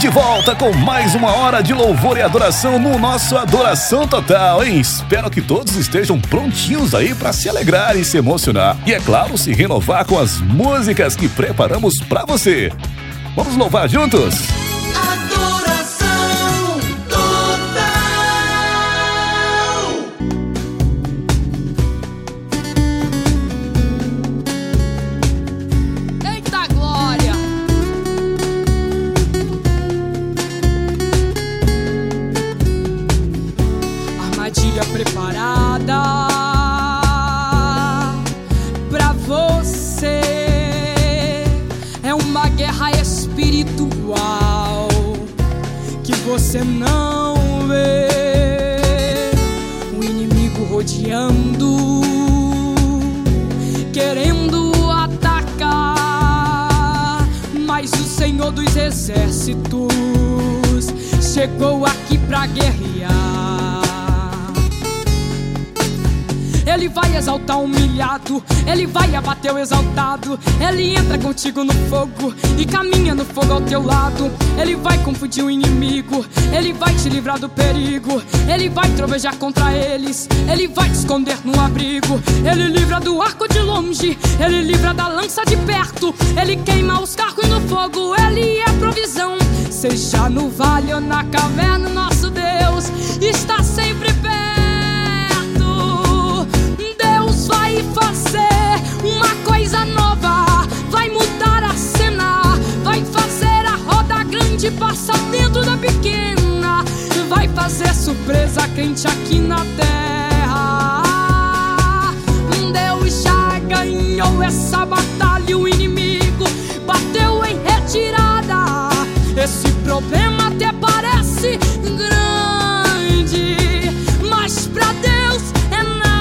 de volta com mais uma hora de louvor e adoração no nosso Adoração Total, hein? Espero que todos estejam prontinhos aí para se alegrar e se emocionar. E é claro, se renovar com as músicas que preparamos para você. Vamos louvar juntos? Adoração Total. Eita glória! Armadilha preparada pra você. É uma guerra espiritual que você não vê. O inimigo rodeando, querendo atacar, mas o Senhor dos Exércitos chegou aqui pra guerrear. Ele vai exaltar o humilhado, ele vai abater o exaltado. Ele entra contigo no fogo e caminha no fogo ao teu lado. Ele vai confundir o inimigo, ele vai te livrar do perigo. Ele vai trovejar contra eles, ele vai te esconder no abrigo. Ele livra do arco de longe, ele livra da lança de perto. Ele queima os carros no fogo, ele é provisão. Seja no vale ou na caverna, nosso Deus está sempre perto. Vai fazer uma coisa nova, vai mudar a cena, vai fazer a roda grande passar dentro da pequena, vai fazer surpresa quente aqui na terra. Deus já ganhou essa batalha, o inimigo bateu em retirada. Esse problema até parece grande, mas pra Deus é nada.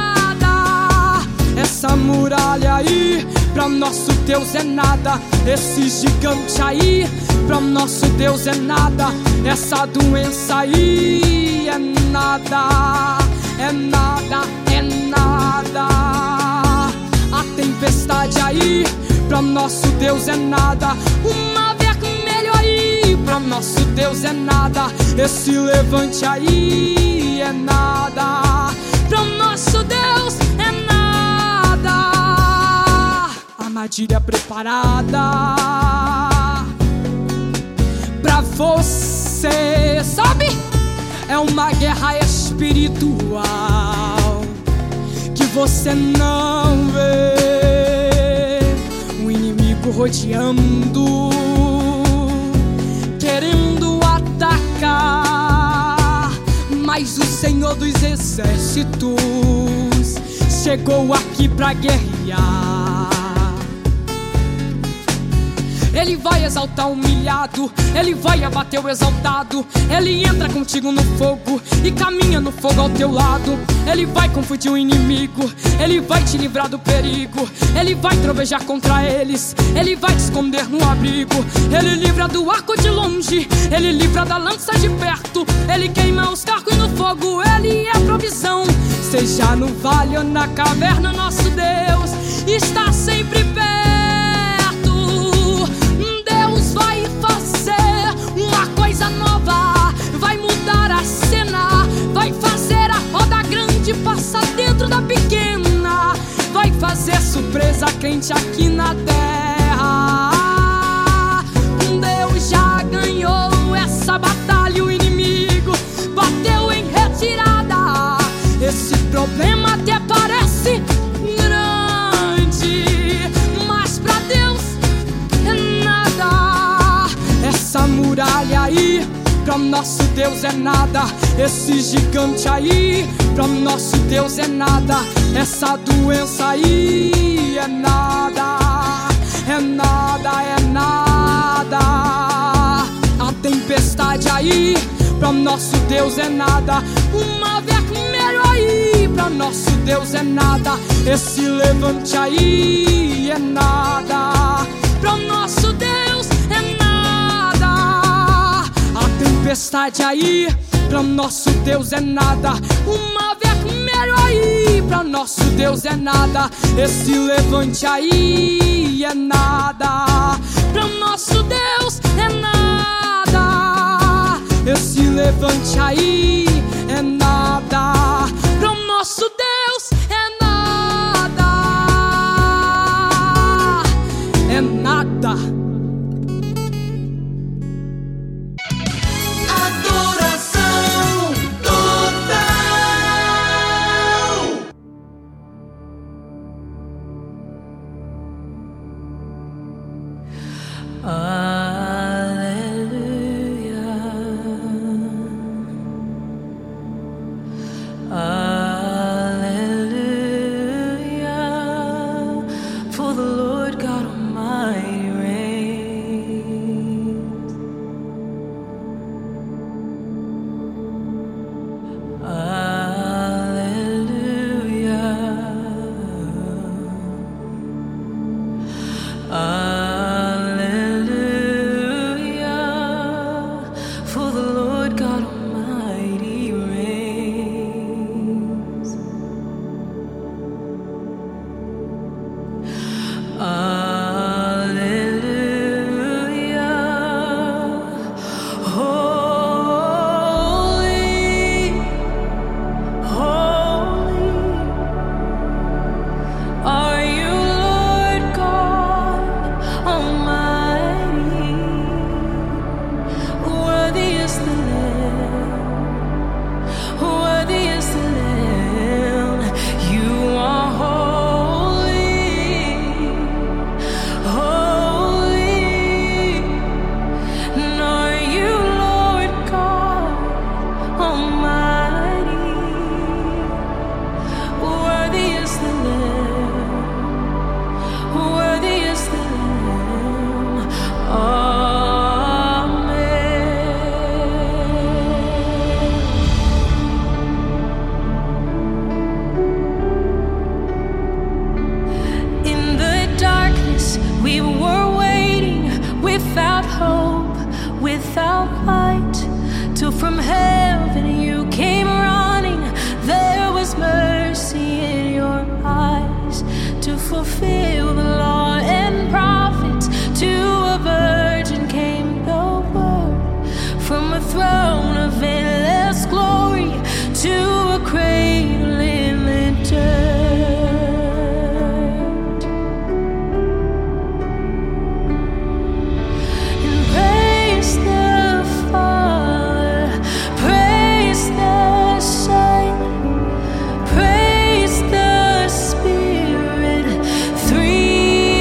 Essa muralha aí, pra nosso Deus é nada. Esse gigante aí, pra nosso Deus é nada. Essa doença aí é nada, é nada, é nada. A tempestade aí, pra nosso Deus é nada. O mar vermelho aí, pra nosso Deus é nada. Esse levante aí é nada, pra nosso Deus é nada. Armadilha preparada pra você, sabe? É uma guerra espiritual que você não vê. O inimigo rodeando, querendo atacar, mas o Senhor dos Exércitos chegou aqui pra guerrear. Ele vai exaltar o humilhado, ele vai abater o exaltado. Ele entra contigo no fogo e caminha no fogo ao teu lado. Ele vai confundir o inimigo, ele vai te livrar do perigo. Ele vai trovejar contra eles, ele vai te esconder no abrigo. Ele livra do arco de longe, ele livra da lança de perto. Ele queima os carros no fogo, ele é provisão. Seja no vale ou na caverna, nosso Deus está sempre perto. Vai fazer uma coisa nova, vai mudar a cena, vai fazer a roda grande passar dentro da pequena, vai fazer surpresa quente aqui na terra. Deus já ganhou essa batalha, o inimigo bateu em retirada. Esse problema até parece grande, mas pra Deus é nada. Essa muralha aí, pra nosso Deus é nada. Esse gigante aí, pra nosso Deus é nada. Essa doença aí é nada, é nada, é nada. A tempestade aí, pra nosso Deus é nada. O mar vermelho aí, pra nosso Deus é nada. Esse levante aí é nada, pra nosso Deus é nada. A tempestade aí, pra nosso Deus é nada. O mar vermelho aí, pra nosso Deus é nada. Esse levante aí é nada, pra nosso Deus é nada. esse levante aí é nada. Pro nosso Deus é nada. É nada. Adoração total. For the Lord God Almighty reigns. Alleluia. For the Lord God Almighty reigns. Alleluia. Holy, holy are you, Lord God Almighty. Worthy is the Lamb, worthy is the Lamb. You are holy, holy. And are you, Lord God Almighty? Worthy is the Lamb, worthy is the Lamb. In the darkness, we were waiting without hope, without light, till from heaven you came running. There was mercy in your eyes to fulfill the law and prophets. To a virgin came the word from a throne of endless glory to a cradle in the dirt. And praise the Father, praise the Son, praise the Spirit, three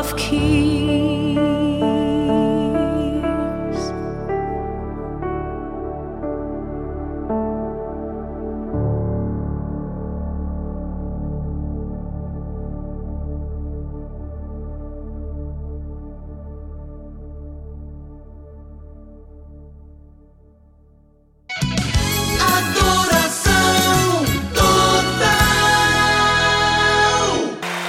of keys. Adoração total.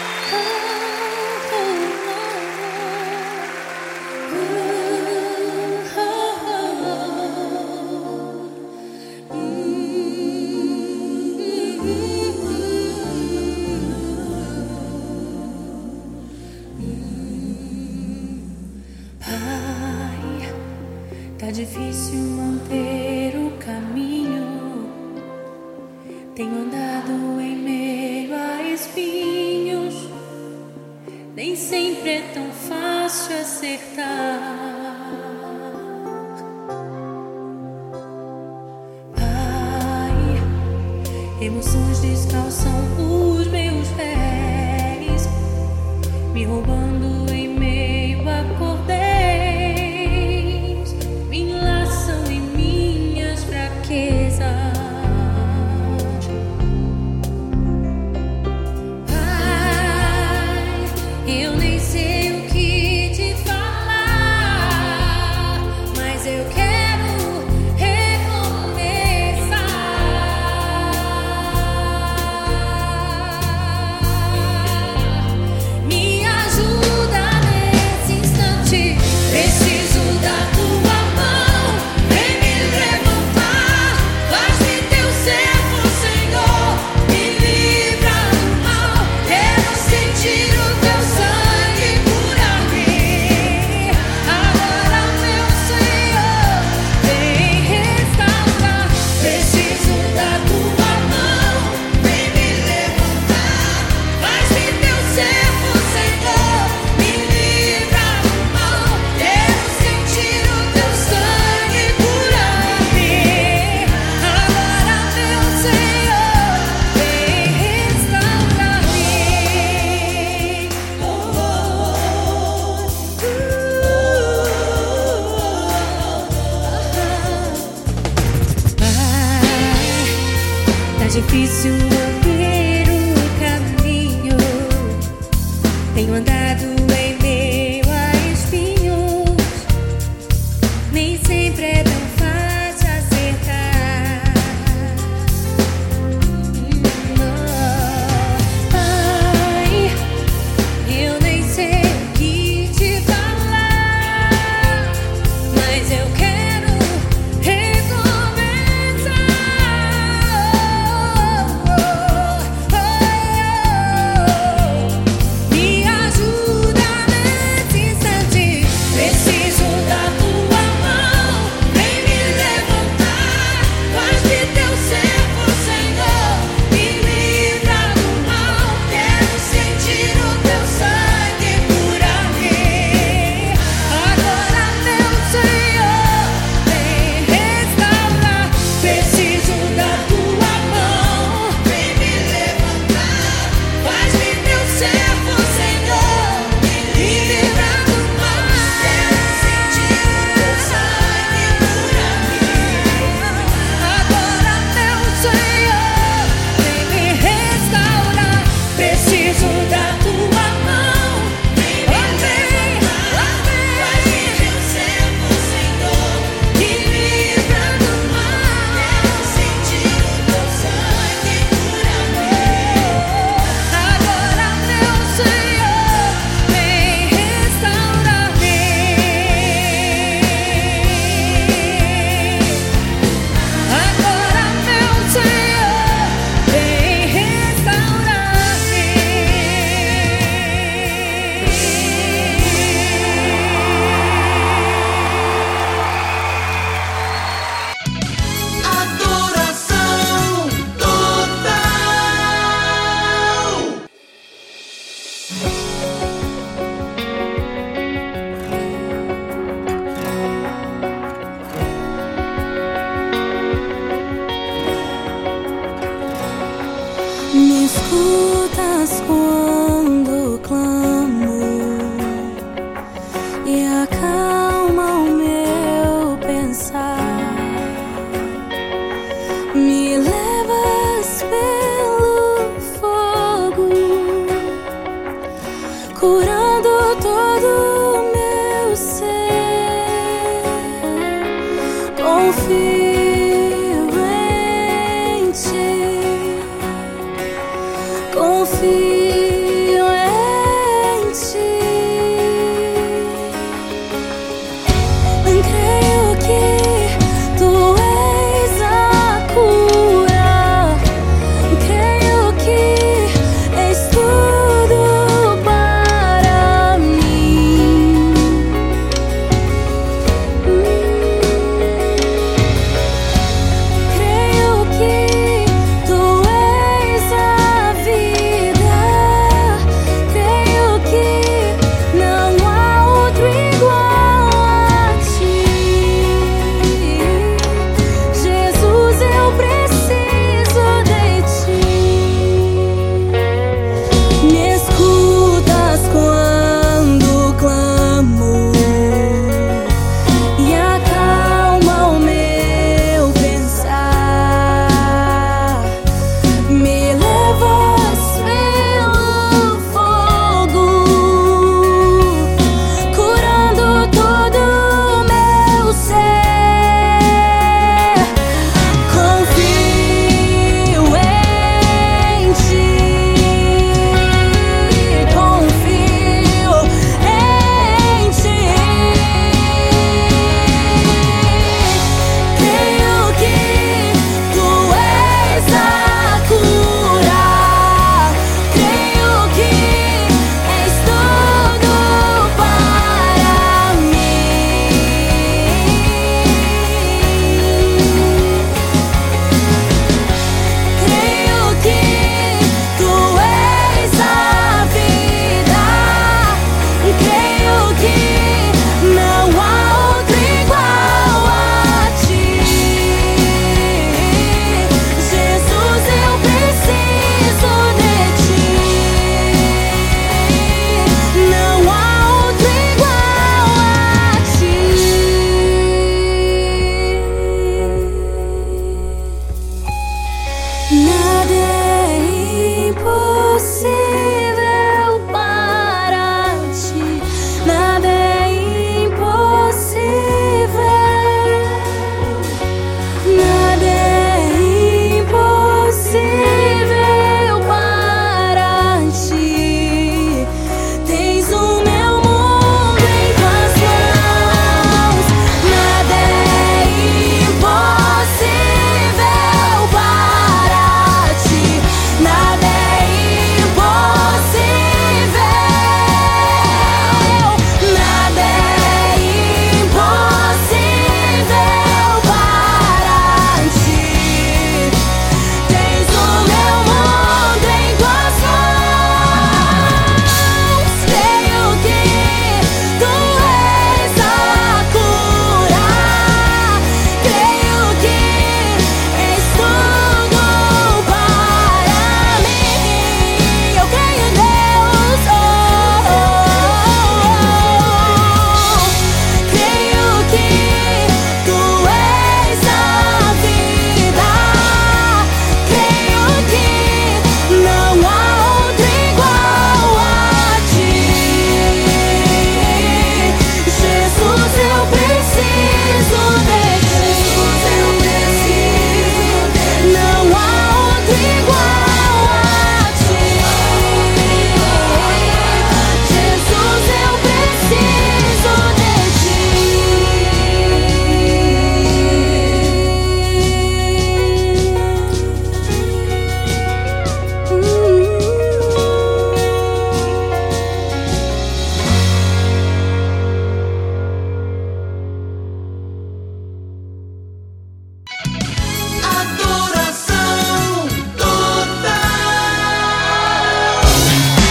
Pai, tá difícil manter o caminho. Tenho andado em meio a espinhos. Nem sempre é tão fácil acertar. Pai, emoções descalçam os meus pés, me roubando em meio a cordéis, me enlaçam em minhas fraquezas. Pai, eu nem sei o que te falar, mas eu quero recomeçar. Me ajuda nesse instante, preciso da tua mão. Vem me levantar, faz-me teu servo, Senhor. Me livra do mal, quero sentir o teu sangue curar-me. Agora, meu Senhor, vem restaurar. Preciso da tua mão, vem me levantar, faz-me teu servo, Senhor. Me livra do mal, quero sentir o teu sangue curar-me. Agora, meu Senhor, vem restaurar-me. Pai, tá difícil manter o caminho. Tenho andado em meio a espinhos. Nem sempre é tão fácil acertar. Pai, eu nem sei o que te falar, mas eu quero recomeçar.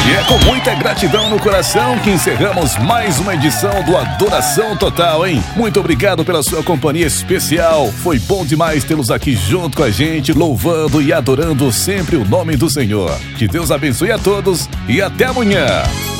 E é com muita gratidão no coração que encerramos mais uma edição do Adoração Total, hein? Muito obrigado pela sua companhia especial. Foi bom demais tê-los aqui junto com a gente, louvando e adorando sempre o nome do Senhor. Que Deus abençoe a todos e até amanhã.